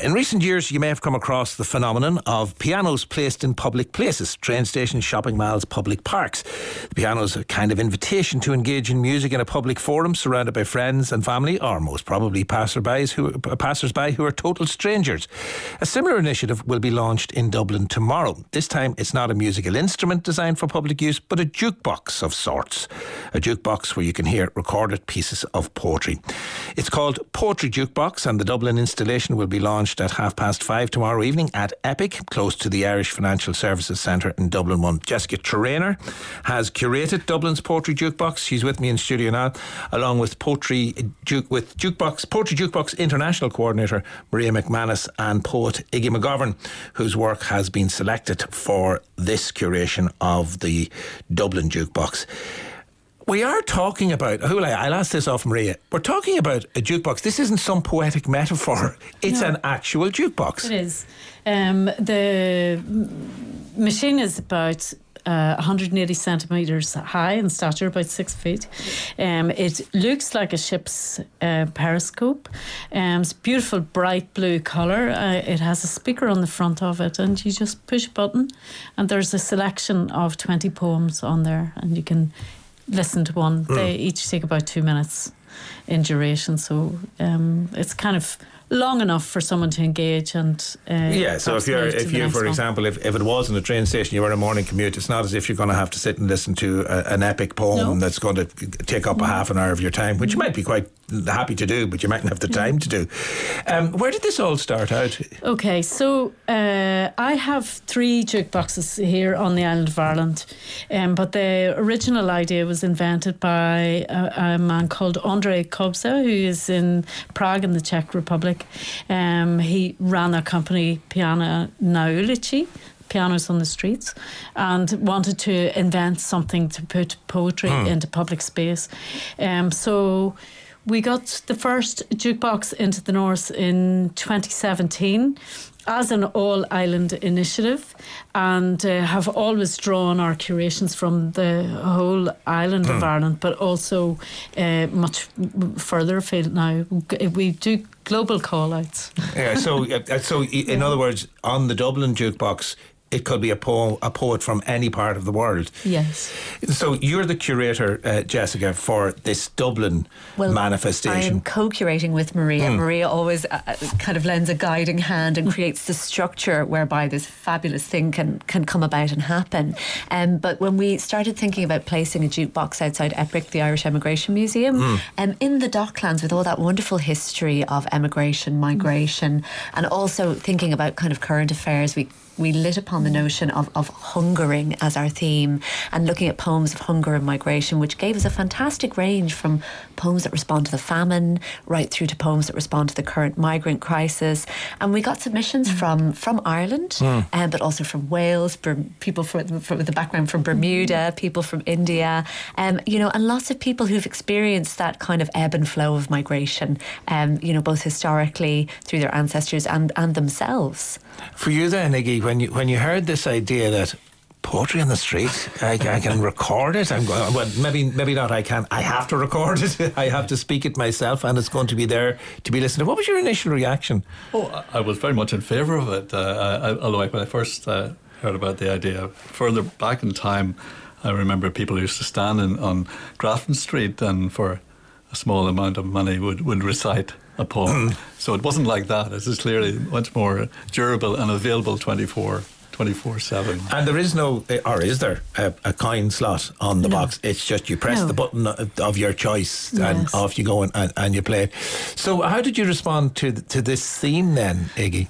In recent years, you may have come across the phenomenon of pianos placed in public places, train stations, shopping malls, public parks. The piano is a kind of invitation to engage in music in a public forum surrounded by friends and family, or most probably passers-by who are total strangers. A similar initiative will be launched in Dublin tomorrow. This time, it's not a musical instrument designed for public use, but a jukebox of sorts. A jukebox where you can hear recorded pieces of poetry. It's called Poetry Jukebox, and the Dublin installation will be launched at 5:30 tomorrow evening at Epic, close to the Irish Financial Services Centre in Dublin 1. Jessica Traynor has curated Dublin's Poetry Jukebox. She's with me in studio now, along with Poetry Jukebox International Coordinator Maria McManus and poet Iggy McGovern, whose work has been selected for this curation of the Dublin Jukebox. We are talking about, I'll ask this off Maria, we're talking about a jukebox. This isn't some poetic metaphor. It's an actual jukebox. It is. The machine is about 180 centimetres high in stature, about 6 feet. It looks like a ship's periscope. It's beautiful bright blue colour. It has a speaker on the front of it, and you just push a button and there's a selection of 20 poems on there, and you can listen to one. They each take about 2 minutes in duration, so it's kind of long enough for someone to engage and so if you for example if it wasn't a train station, you were in a morning commute, it's not as if you're going to have to sit and listen to an epic poem that's going to take up a half an hour of your time, which you might be quite happy to do, but you mightn't have the time to do. Where did this all start out? Okay, so I have 3 jukeboxes here on the island of Ireland, but the original idea was invented by a man called Andrzej Kobza, who is in Prague in the Czech Republic. He ran a company, Piana na ulici, pianos on the streets, and wanted to invent something to put poetry into public space. So we got the first jukebox into the north in 2017 as an all-island initiative, and have always drawn our curations from the whole island of Ireland, but also much further afield now. We do global call-outs. Yeah, so in other words, on the Dublin Jukebox, it could be a poet from any part of the world. Yes. So you're the curator, Jessica, for this Dublin manifestation. I'm co-curating with Maria. Maria always kind of lends a guiding hand and creates the structure whereby this fabulous thing can come about and happen. But when we started thinking about placing a jukebox outside EPIC, the Irish Emigration Museum, in the Docklands, with all that wonderful history of emigration, migration, and also thinking about kind of current affairs, we lit upon the notion of hungering as our theme, and looking at poems of hunger and migration, which gave us a fantastic range from poems that respond to the famine right through to poems that respond to the current migrant crisis. And we got submissions from Ireland, but also from Wales, people with the background from Bermuda, people from India, and lots of people who've experienced that kind of ebb and flow of migration, both historically through their ancestors and themselves. For you then, Iggy, when you heard this idea that poetry on the street, I can record it, I'm going, well, maybe not I have to record it, I have to speak it myself, and it's going to be there to be listened to. What was your initial reaction? I was very much in favour of it, although when I first heard about the idea, further back in time, I remember people used to stand on Grafton Street and for a small amount of money would recite a poem. So it wasn't like that. It is clearly much more durable and available 24/7. And there is no, or is there, a coin slot on the box? It's just you press the button of your choice and off you go and you play it. So how did you respond to this theme then, Iggy?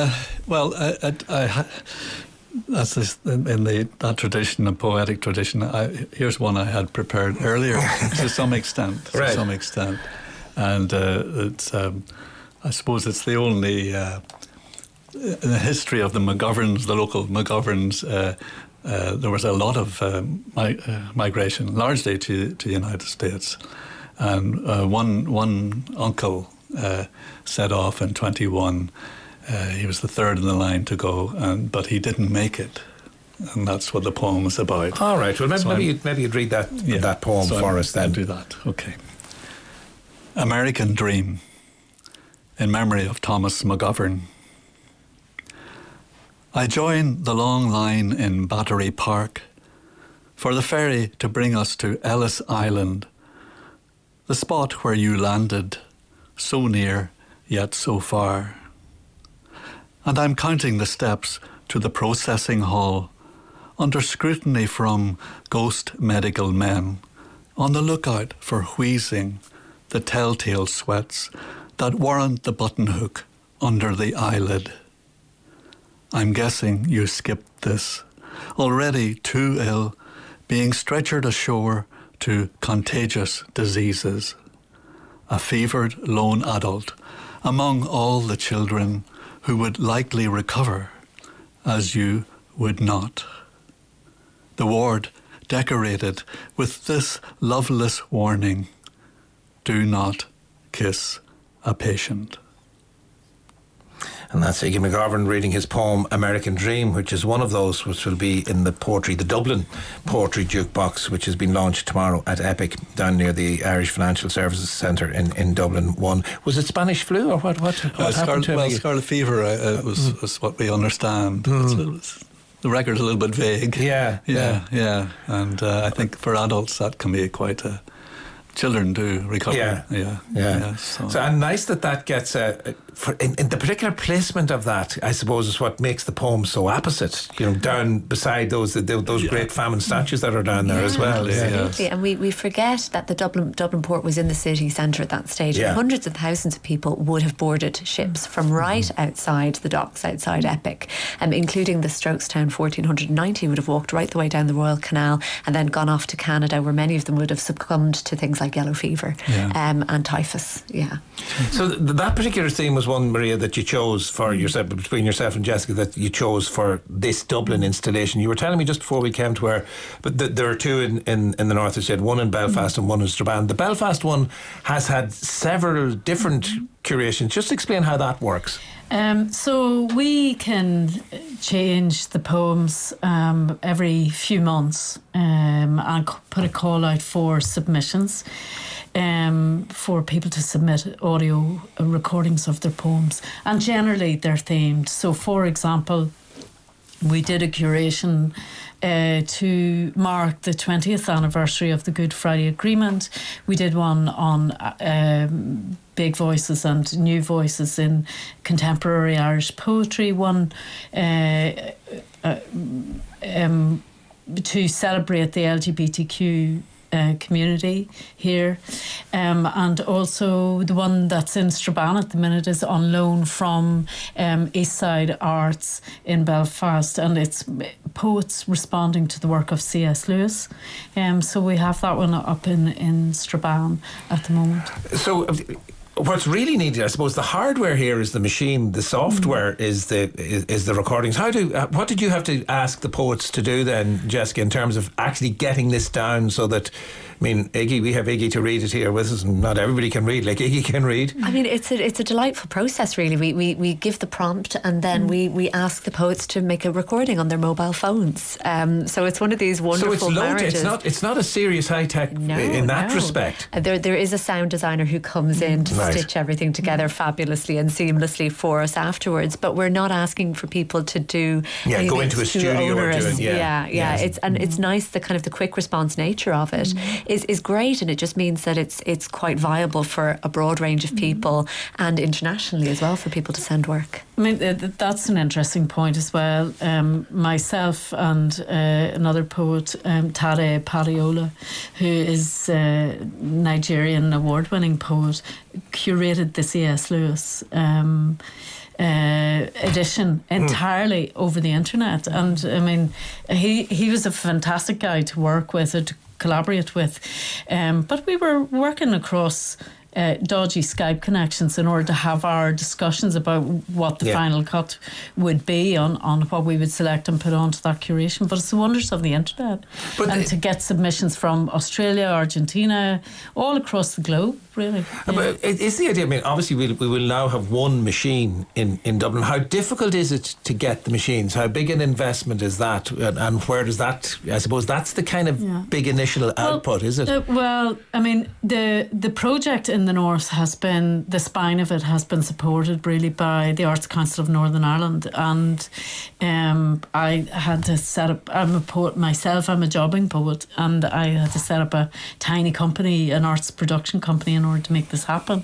That's in that tradition, a poetic tradition. Here's one I had prepared earlier to some extent. Right. To some extent. And it's, I suppose it's the only, in the history of the McGoverns, the local McGoverns, there was a lot of migration, largely to the United States. And one uncle set off in 21. He was the third in the line to go, but he didn't make it. And that's what the poem is about. All right. Well, maybe you'd read that poem for us then. I'll do that. Okay. American Dream, in memory of Thomas McGovern, I join the long line in Battery Park for the ferry to bring us to Ellis Island, the spot where you landed, so near yet so far. And I'm counting the steps to the processing hall, under scrutiny from ghost medical men, on the lookout for wheezing, the telltale sweats that warrant the button hook under the eyelid. I'm guessing you skipped this, already too ill, being stretchered ashore to contagious diseases. A fevered lone adult among all the children who would likely recover, as you would not. The ward decorated with this loveless warning: do not kiss a patient. And that's Iggy McGovern reading his poem American Dream, which is one of those which will be in the Dublin Poetry Jukebox, which has been launched tomorrow at Epic down near the Irish Financial Services Centre in Dublin 1. Was it Spanish flu or what happened to it? Scarlet fever was what we understand. The record's a little bit vague. Yeah. And I think for adults that can be quite a... Children do recover. Yeah. So and nice that gets in the particular placement of that, I suppose, is what makes the poem so opposite. Down beside those great famine statues that are down there as well. Absolutely. And we forget that the Dublin port was in the city centre at that stage. Yeah. Hundreds of thousands of people would have boarded ships from right outside the docks outside Epic, including the Strokestown 1490 would have walked right the way down the Royal Canal and then gone off to Canada, where many of them would have succumbed to things like yellow fever and typhus. So that particular theme was one, Maria, that you chose for yourself, between yourself and Jessica, that you chose for this Dublin installation. You were telling me just before we came to where, but there are two in the north, as you said, one in Belfast and one in Strabane. The Belfast one has had several different curations. Just explain how that works. So we can change the poems every few months and put a call out for submissions for people to submit audio recordings of their poems, and generally they're themed. So for example, we did a curation to mark the 20th anniversary of the Good Friday Agreement. We did one on big voices and new voices in contemporary Irish poetry, one to celebrate the LGBTQ community here, and also the one that's in Strabane at the minute is on loan from Eastside Arts in Belfast, and it's poets responding to the work of C.S. Lewis. So we have that one up in Strabane at the moment. So what's really needed, I suppose, the hardware here is the machine, the software is the recordings. What did you have to ask the poets to do then, Jessica, in terms of actually getting this down so that, I mean, Iggy, we have Iggy to read it here with us, and not everybody can read like Iggy can read. I mean, it's a delightful process, really. We give the prompt and then we ask the poets to make a recording on their mobile phones. So it's one of these wonderful marriages. It's not a serious high tech in that respect. There is a sound designer who comes in to stitch everything together fabulously and seamlessly for us afterwards. But we're not asking for people to do go into a studio onerous. or do it. It's nice. The kind of the quick response nature of it is great, and it just means that it's quite viable for a broad range of people and internationally as well for people to send work. I mean, that's an interesting point as well. Myself and another poet, Tade Padiola, who is a Nigerian award-winning poet, curated the C.S. Lewis edition entirely over the internet. And I mean, he was a fantastic guy to work with and to collaborate with. But we were working across dodgy Skype connections in order to have our discussions about what the final cut would be on what we would select and put onto that curation. But it's the wonders of the internet. And to get submissions from Australia, Argentina, all across the globe, really. But it's the idea, I mean, obviously we will now have one machine in Dublin. How difficult is it to get the machines? How big an investment is that? And where does that, I suppose that's the kind of big initial output, is it? Well, I mean, the project in the North has been, the spine of it has been supported really by the Arts Council of Northern Ireland, and I had to set up, I'm a poet myself, I'm a jobbing poet, and I had to set up a tiny company, an arts production company, in order to make this happen.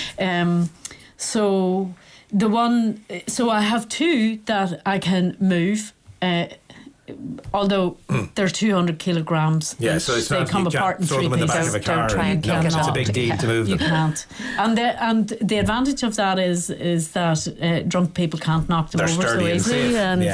So I have two that I can move, although they're 200 kilograms. Yeah, so it's they not, come you apart can't in throw three them in the pieces. back of a car. It's a big deal to move You them. can't. And the advantage of that is that drunk people can't knock them They're over so sturdy and easily.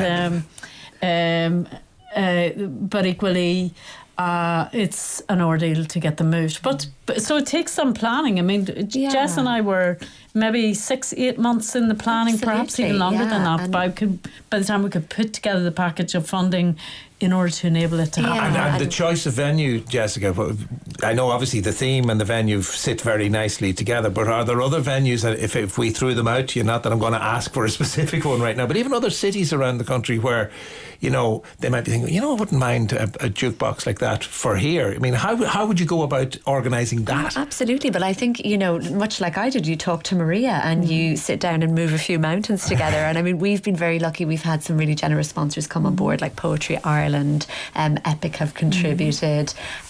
safe. But equally, it's an ordeal to get them moved. But so it takes some planning. I mean, Jess and I were maybe 6-8 months in the planning, perhaps even longer than that. By the time we could put together the package of funding in order to enable it to happen. And the choice of venue, Jessica, I know obviously the theme and the venue sit very nicely together, but are there other venues that if we threw them out to you, not that I'm going to ask for a specific one right now, but even other cities around the country where, you know, they might be thinking, I wouldn't mind a jukebox like that for here. I mean, how would you go about organising that? Absolutely, but I think, much like I did, you talk to Maria and you sit down and move a few mountains together. And I mean, we've been very lucky. We've had some really generous sponsors come on board, like Poetry Ireland, Epic have contributed,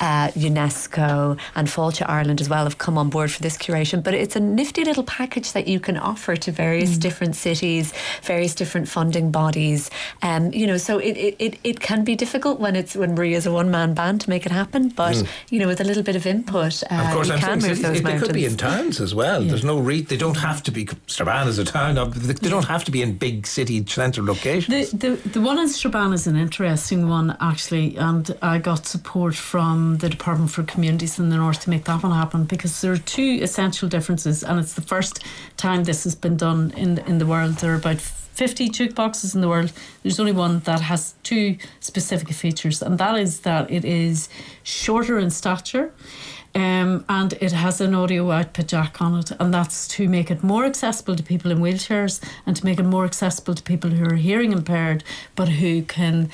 UNESCO and Fáilte Ireland as well have come on board for this curation. But it's a nifty little package that you can offer to various different cities, various different funding bodies. So it can be difficult when Maria's a one-man band to make it happen, but with a little bit of input, of course, you can move those mountains. They could be in towns as well. There's no they don't have to be. Strabane is a town. They don't have to be in big city centre locations. The one in Strabane is an interesting one, actually, and I got support from the Department for Communities in the North to make that one happen, because there are two essential differences, and it's the first time this has been done in the world. There are about 50 jukeboxes in the world. There's only one that has two specific features, and that is that it is shorter in stature, and it has an audio output jack on it, and that's to make it more accessible to people in wheelchairs and to make it more accessible to people who are hearing impaired but who can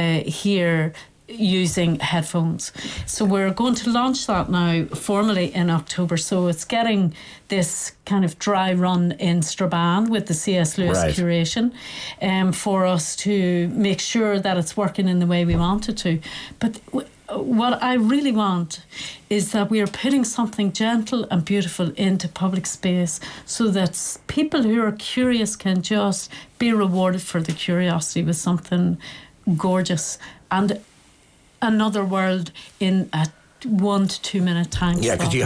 hear using headphones. So we're going to launch that now formally in October. So it's getting this kind of dry run in Strabane with the C.S. Lewis curation for us to make sure that it's working in the way we want it to. But what I really want is that we are putting something gentle and beautiful into public space so that people who are curious can just be rewarded for the curiosity with something gorgeous and another world in a 1 to 2 minute time. Yeah, because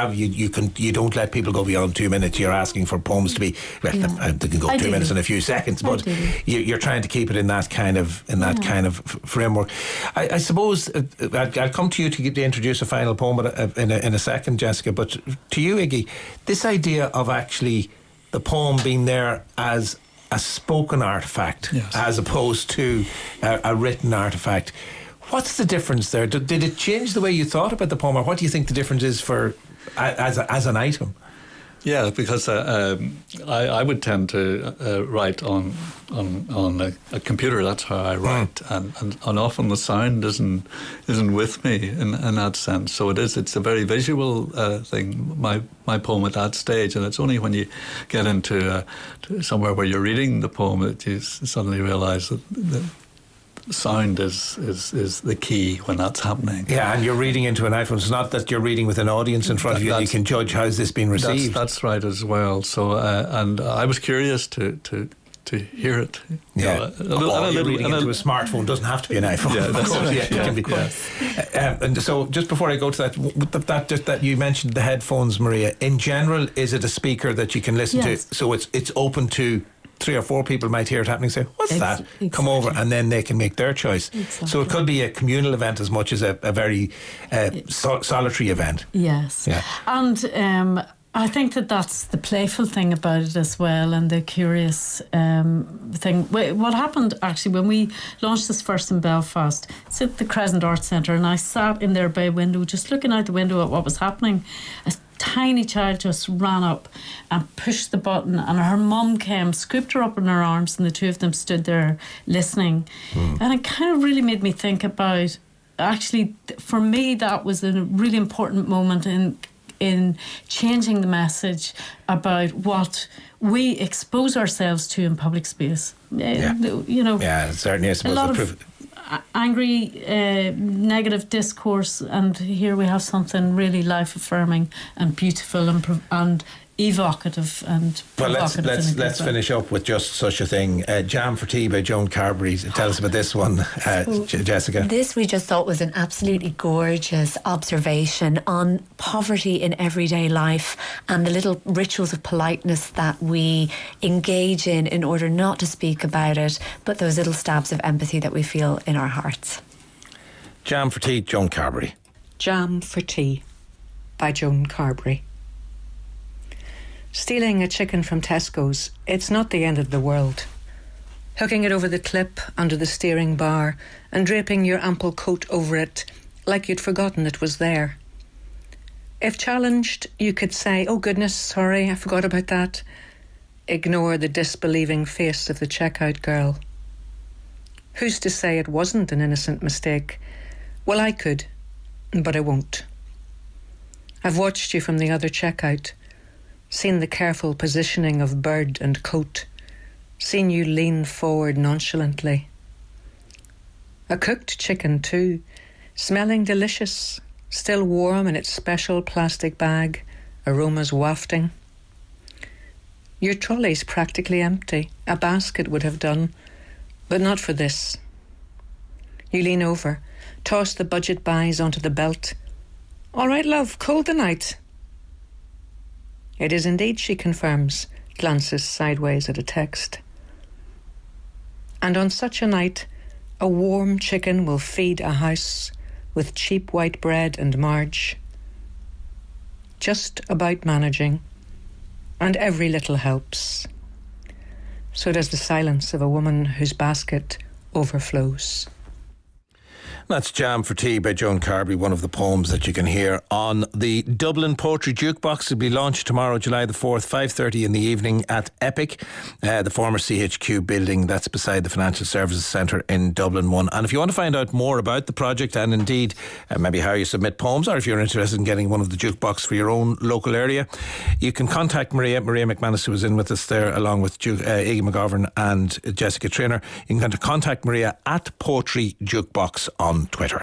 you don't let people go beyond 2 minutes. You're asking for poems to be they can go 2 minutes and a few seconds, but you're trying to keep it in that kind of framework. I suppose I'll come to you to introduce a final poem in a second, Jessica. But to you, Iggy, this idea of actually the poem being there as a spoken artifact as opposed to a written artifact. What's the difference there? Did it change the way you thought about the poem, or what do you think the difference is for as an item? Yeah, because I would tend to write on a computer. That's how I write, and often the sound isn't with me in that sense. So it's a very visual thing. My poem at that stage, and it's only when you get into somewhere where you're reading the poem that you suddenly realise that sound is the key when that's happening. Yeah, and you're reading into an iPhone. It's not that you're reading with an audience in front of you and you can judge how's this been received. That's right as well. So and I was curious to hear it. Yeah, you're reading into a smartphone. Doesn't have to be an iPhone. Yeah, that's right. It can be. And so, just before I go to that you mentioned the headphones, Maria. In general, is it a speaker that you can listen to? So it's open to 3 or 4 people might hear it happening, say, what's that? Exactly. Come over, and then they can make their choice. Exactly. So it could be a communal event as much as a very solitary event. Yes. Yeah. And I think that's the playful thing about it as well, and the curious thing. What happened actually when we launched this first in Belfast, it's at the Crescent Arts Centre, and I sat in their bay window just looking out the window at what was happening. A tiny child just ran up and pushed the button, and her mum came, scooped her up in her arms, and the two of them stood there listening. And it kind of really made me think about, actually, for me, that was a really important moment in in changing the message about what we expose ourselves to in public space. You know, certainly, I suppose. A lot of angry, negative discourse, and here we have something really life-affirming and beautiful and evocative and provocative. Well, let's finish up with just such a thing. Jam for Tea by Joan Carberry. Tell us about this one, Jessica. This we just thought was an absolutely gorgeous observation on poverty in everyday life and the little rituals of politeness that we engage in order not to speak about it, but those little stabs of empathy that we feel in our hearts. Jam for Tea, Joan Carberry. Jam for Tea by Joan Carberry. Stealing a chicken from Tesco's, it's not the end of the world. Hooking it over the clip under the steering bar and draping your ample coat over it like you'd forgotten it was there. If challenged, you could say, "Oh goodness, sorry, I forgot about that." Ignore the disbelieving face of the checkout girl. Who's to say it wasn't an innocent mistake? Well, I could, but I won't. I've watched you from the other checkout, seen the careful positioning of bird and coat, seen you lean forward nonchalantly. A cooked chicken too, smelling delicious, still warm in its special plastic bag, aromas wafting. Your trolley's practically empty. A basket would have done, but not for this. You lean over, toss the budget buys onto the belt. "All right, love, cold the night." It is indeed, she confirms, glances sideways at a text. And on such a night, a warm chicken will feed a house with cheap white bread and marge. Just about managing, and every little helps. So does the silence of a woman whose basket overflows. That's Jam for Tea by Joan Carberry, one of the poems that you can hear on the Dublin Poetry Jukebox. It'll be launched tomorrow, July the 4th, 5:30 in the evening at Epic, the former CHQ building that's beside the Financial Services Centre in Dublin 1. And if you want to find out more about the project and indeed maybe how you submit poems, or if you're interested in getting one of the jukebox for your own local area, you can contact Maria McManus, who was in with us there, along with Iggy McGovern and Jessica Traynor. You can contact Maria at Poetry Jukebox on Twitter.